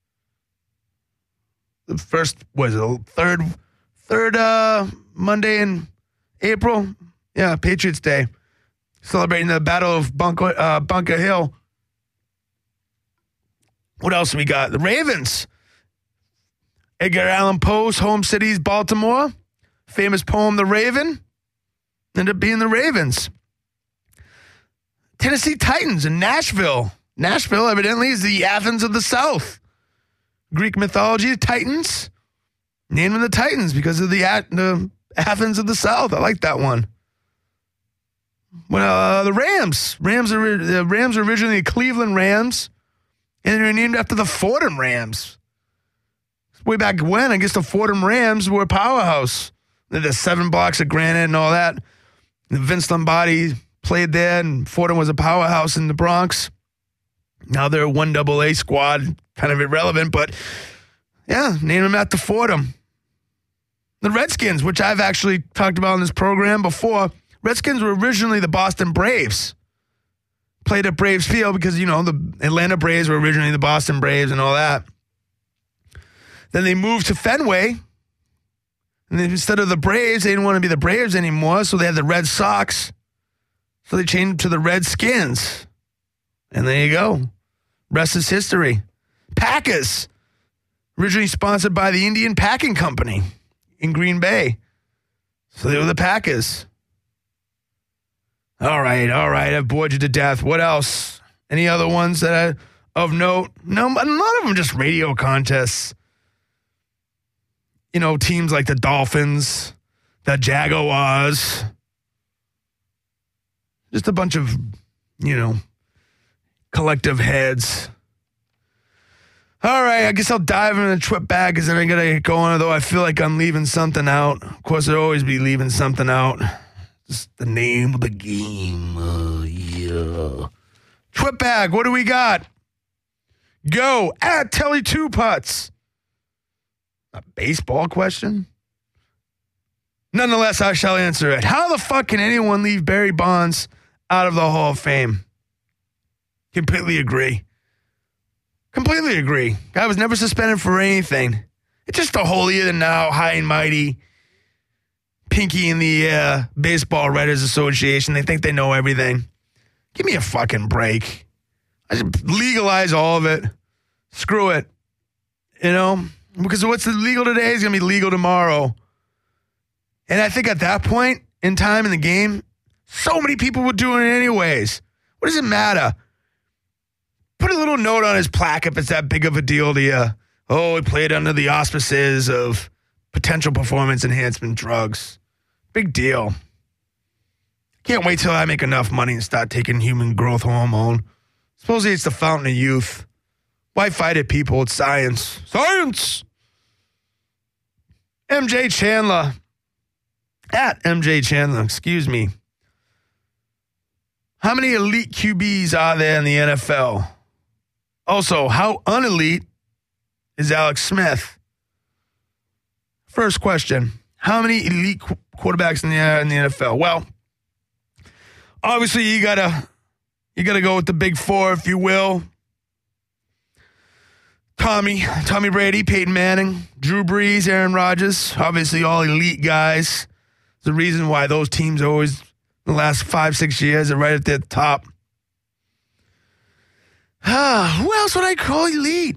The first, was it third, third uh, Monday in April? Yeah, Patriots Day. Celebrating the Battle of Bunker, uh, Bunker Hill. What else we got? The Ravens. Edgar Allan Poe's home city's Baltimore. Famous poem, The Raven. Ended up being the Ravens. Tennessee Titans in Nashville. Nashville, evidently, is the Athens of the South. Greek mythology, the Titans. Named them the Titans because of the, the Athens of the South. I like that one. Well, uh, the Rams. Rams are the Rams are originally the Cleveland Rams, and they're named after the Fordham Rams. Way back when, I guess the Fordham Rams were a powerhouse. They had the seven blocks of granite and all that. And Vince Lombardi played there, and Fordham was a powerhouse in the Bronx. Now they're a one double A squad, kind of irrelevant, but yeah, name them after Fordham. The Redskins, which I've actually talked about in this program before. Redskins were originally the Boston Braves. Played at Braves Field because, you know, the Atlanta Braves were originally the Boston Braves and all that. Then they moved to Fenway. And then instead of the Braves, they didn't want to be the Braves anymore, so they had the Red Sox. So they changed to the Redskins. And there you go. Rest is history. Packers. Originally sponsored by the Indian Packing Company in Green Bay. So they were the Packers. All right, all right. I've bored you to death. What else? Any other ones that are of note? No, a lot of them just radio contests. You know, teams like the Dolphins, the Jaguars. Just a bunch of, you know, collective heads. All right, I guess I'll dive into the trip bag because then I got to get going, although I feel like I'm leaving something out. Of course, I'll always be leaving something out. Just the name of the game. Uh, yeah. Trip bag, what do we got? Go at Telly Two Putts. A baseball question? Nonetheless, I shall answer it. How the fuck can anyone leave Barry Bonds out of the Hall of Fame? Completely agree. Completely agree. Guy was never suspended for anything. It's just the holier than now, high and mighty, pinky in the uh, Baseball Writers Association. They think they know everything. Give me a fucking break. I just legalize all of it. Screw it. You know? Because what's illegal today is going to be legal tomorrow. And I think at that point in time in the game, so many people were doing it anyways. What does it matter? Put a little note on his plaque if it's that big of a deal to you. Oh, he played under the auspices of potential performance enhancement drugs. Big deal. Can't wait till I make enough money and start taking human growth hormone. Supposedly it's the fountain of youth. Why fight it, people? It's science. Science! M J Chandler. At M J Chandler, excuse me. How many elite Q Bs are there in the N F L? Also, how unelite is Alex Smith? First question, how many elite qu- quarterbacks in the, uh, in the N F L? Well, obviously you gotta you gotta go with the big four, if you will. Tommy, Tommy Brady, Peyton Manning, Drew Brees, Aaron Rodgers, obviously all elite guys. The reason why those teams always, the last five, six years, are right at the top. Ah, who else would I call elite?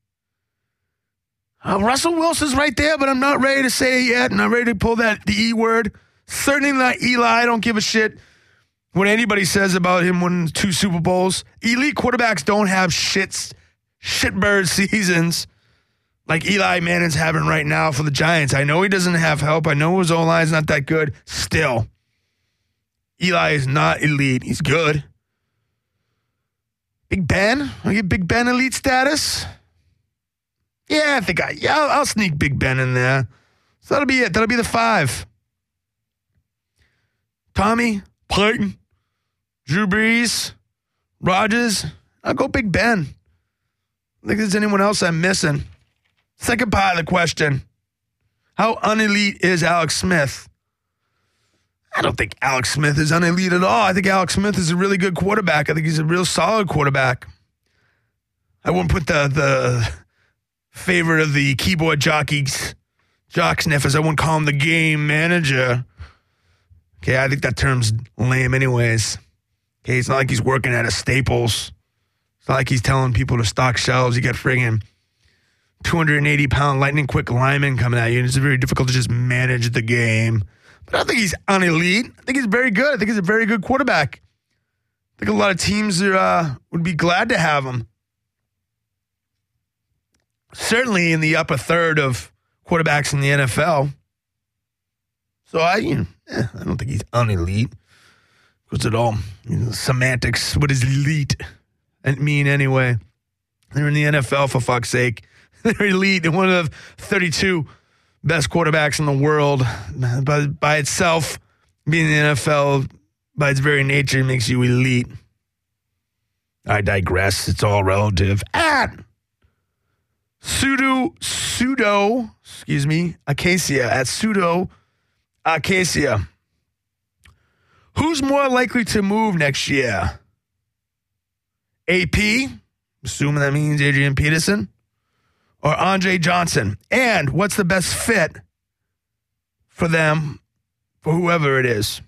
Uh, Russell Wilson's right there, but I'm not ready to say it yet. I'm not ready to pull that the E word. Certainly not Eli. I don't give a shit what anybody says about him winning two Super Bowls. Elite quarterbacks don't have shits, shitbird seasons like Eli Manning's having right now for the Giants. I know he doesn't have help. I know his O-line's not that good. Still, Eli is not elite. He's good. Big Ben? I get Big Ben elite status? Yeah, I think I, yeah, I'll, I'll sneak Big Ben in there. So that'll be it. That'll be the five. Tommy, Peyton, Drew Brees, Rodgers. I'll go Big Ben. I think there's anyone else I'm missing. Second part of the question. How unelite is Alex Smith? I don't think Alex Smith is unelite at all. I think Alex Smith is a really good quarterback. I think he's a real solid quarterback. I wouldn't put the the favorite of the keyboard jockeys, jock sniffers. I wouldn't call him the game manager. Okay, I think that term's lame anyways. Okay, it's not like he's working at a Staples. It's not like he's telling people to stock shelves. You got friggin' two hundred eighty pound lightning quick linemen coming at you, and it's very difficult to just manage the game. But I don't think he's unelite. I think he's very good. I think he's a very good quarterback. I think a lot of teams are, uh, would be glad to have him. Certainly in the upper third of quarterbacks in the N F L. So I, you know, eh, I don't think he's unelite. What's it all? You know, semantics. What does elite mean anyway? They're in the N F L, for fuck's sake. They're elite. They're one of the thirty-two best quarterbacks in the world. By, by itself, being in the N F L, by its very nature, makes you elite. I digress. It's all relative. At pseudo, pseudo, excuse me, Acacia. At pseudo Acacia. Who's more likely to move next year? A P, assuming that means Adrian Peterson, or Andre Johnson? And what's the best fit for them, for whoever it is?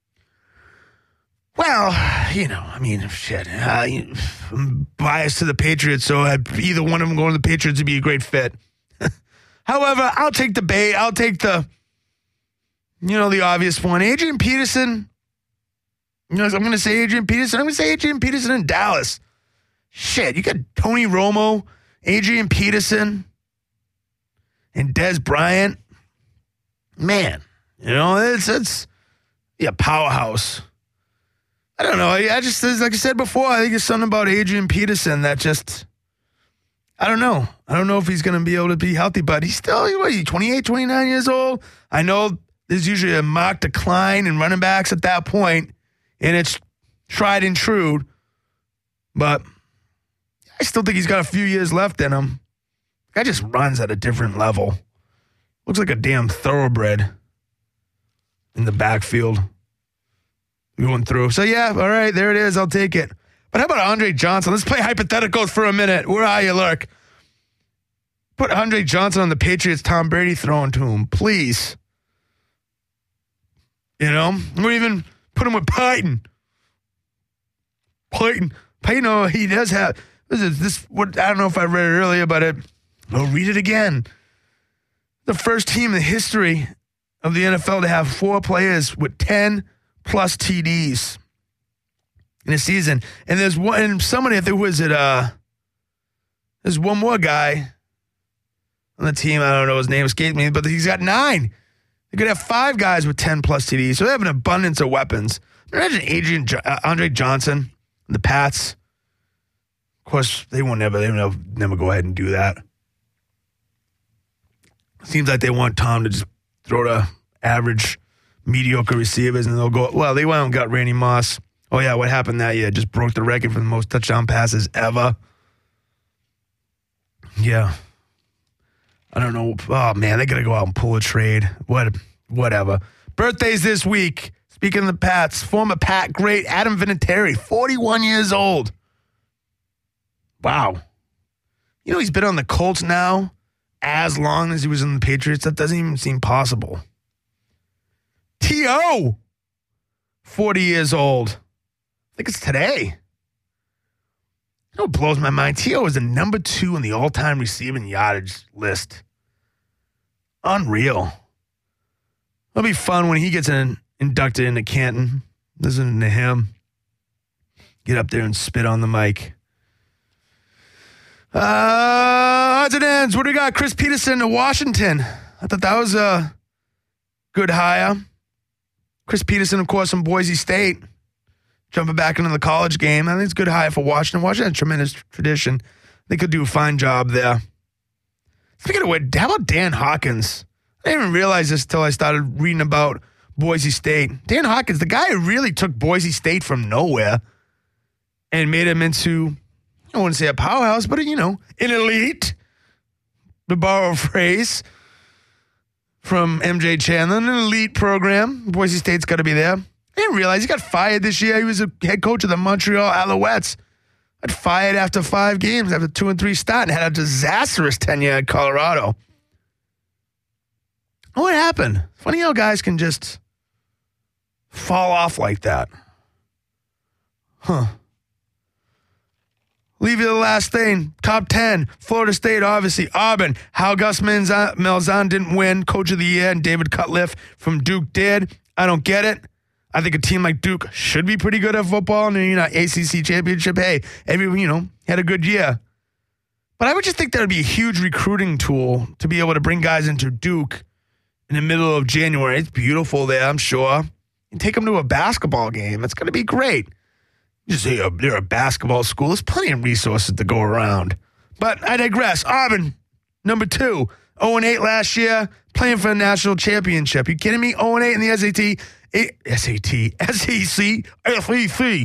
Well, you know, I mean, shit. Uh, I'm biased to the Patriots, so I'd, either one of them going to the Patriots would be a great fit. However, I'll take the bait. I'll take the, you know, the obvious one. Adrian Peterson. You know, I'm going to say Adrian Peterson. I'm going to say Adrian Peterson in Dallas. Shit, you got Tony Romo, Adrian Peterson, and Dez Bryant. Man, you know, it's, it's yeah, powerhouse. I don't know. I, I just, like I said before, I think there's something about Adrian Peterson that just, I don't know. I don't know if he's going to be able to be healthy, but he's still, what, he's twenty-eight, twenty-nine years old. I know there's usually a marked decline in running backs at that point, and it's tried and true, but I still think he's got a few years left in him. Guy just runs at a different level. Looks like a damn thoroughbred in the backfield going through. So, yeah, all right, there it is. I'll take it. But how about Andre Johnson? Let's play hypotheticals for a minute. Where are you, Lurk? Put Andre Johnson on the Patriots, Tom Brady throwing to him, please. You know? Or even put him with Peyton. Peyton. Peyton, oh, he does have... This is this. What I don't know if I read it earlier, but it, I'll read it again. The first team in the history of the N F L to have four players with ten plus T Ds in a season. And there's one. And somebody, I think, was it? Uh, there's one more guy on the team. I don't know his name escaped me, but he's got nine. They could have five guys with ten plus T Ds, so they have an abundance of weapons. Imagine Adrian uh, Andre Johnson, the Pats. Of course, they won't never, they will never go ahead and do that. Seems like they want Tom to just throw to average mediocre receivers, and they'll go, well, they went and got Randy Moss. Oh, yeah, what happened that year? Just broke the record for the most touchdown passes ever. Yeah. I don't know. Oh, man, they got to go out and pull a trade. What, whatever. Birthdays this week. Speaking of the Pats, former Pat great Adam Vinatieri, forty-one years old. Wow. You know, he's been on the Colts now as long as he was in the Patriots. That doesn't even seem possible. T O, forty years old. I think it's today. You know what blows my mind? T O is the number two in the all-time receiving yardage list. Unreal. It'll be fun when he gets in, inducted into Canton. Listening to him. Get up there and spit on the mic. Uh, odds and ends. What do we got? Chris Peterson to Washington. I thought that was a good hire. Chris Peterson, of course, from Boise State. Jumping back into the college game. I think it's a good hire for Washington. Washington has a tremendous tradition. They could do a fine job there. Speaking of which, how about Dan Hawkins? I didn't even realize this until I started reading about Boise State. Dan Hawkins, the guy who really took Boise State from nowhere and made him into, I wouldn't say a powerhouse, but, you know, an elite, to borrow a phrase from M J Chandler, an elite program. Boise State's got to be there. I didn't realize he got fired this year. He was a head coach of the Montreal Alouettes. Got fired after five games, after two and three start, and had a disastrous tenure at Colorado. What happened? Funny how guys can just fall off like that. Huh. Leave you the last thing. Top ten. Florida State, obviously. Auburn. How Gus Malzahn didn't win Coach of the Year and David Cutcliffe from Duke did. I don't get it. I think a team like Duke should be pretty good at football. And, you know, A C C championship, hey, everyone, you know, had a good year. But I would just think that would be a huge recruiting tool to be able to bring guys into Duke in the middle of January. It's beautiful there, I'm sure. And take them to a basketball game. It's going to be great. You just say oh, they're a basketball school. There's plenty of resources to go around. But I digress. Auburn, number two. oh and eight last year, playing for a national championship. You kidding me? oh and eight in the S A T. S A T, S E C, S E C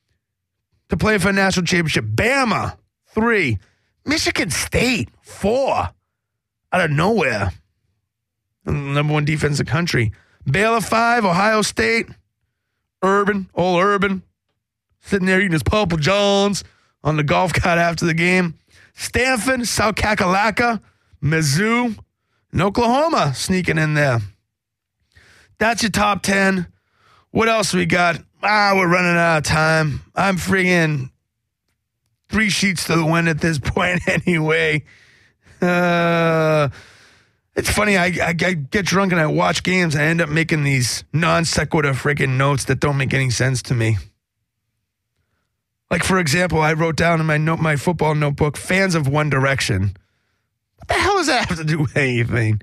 to play for a national championship. Bama, three. Michigan State, four. Out of nowhere. Number one defense in the country. Baylor, five. Ohio State, Urban, old Urban, sitting there eating his Purple Johns on the golf cart after the game. Stanford, South Kakalaka, Mizzou, and Oklahoma sneaking in there. That's your top ten. What else we got? Ah, we're running out of time. I'm friggin' three sheets to the wind at this point anyway. Uh, it's funny. I, I, I get drunk and I watch games. And I end up making these non sequitur friggin' notes that don't make any sense to me. Like, for example, I wrote down in my note, my football notebook, fans of One Direction. What the hell does that have to do with anything?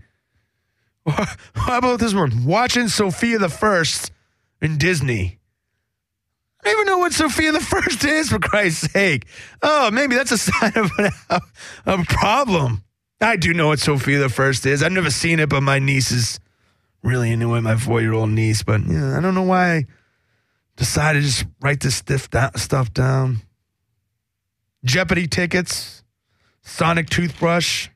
How about this one? Watching Sophia the First in Disney. I don't even know what Sophia the First is, for Christ's sake. Oh, maybe that's a sign of a, a problem. I do know what Sophia the First is. I've never seen it, but my niece is really into it, my four-year-old niece. But yeah, I don't know why I decided to just write this stiff da- stuff down. Jeopardy tickets, Sonic toothbrush,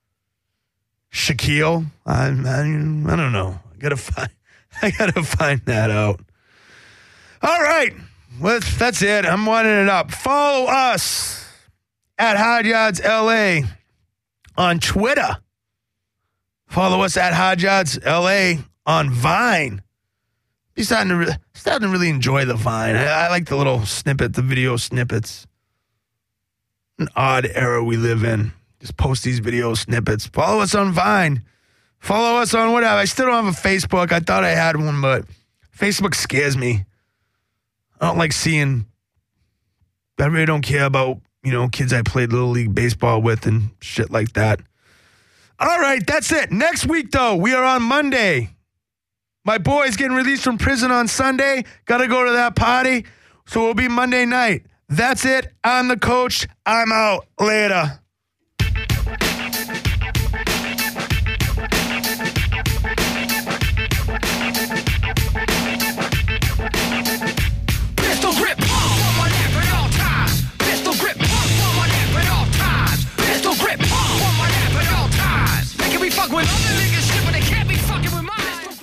Shaquille. I, I, I don't know. I gotta find. I gotta find that out. All right, well, that's it. I'm winding it up. Follow us at Hard Yards L A on Twitter. Follow us at Hard Yards L A on Vine. You're starting to re- starting to really enjoy the Vine. I, I like the little snippet, the video snippets. An odd era we live in. Just post these video snippets. Follow us on Vine. Follow us on whatever. I still don't have a Facebook. I thought I had one, but Facebook scares me. I don't like seeing. I really don't care about, you know, kids I played Little League Baseball with and shit like that. All right, that's it. Next week, though, we are on Monday. My boy's getting released from prison on Sunday. Got to go to that party. So it'll be Monday night. That's it. I'm the coach. I'm out. Later.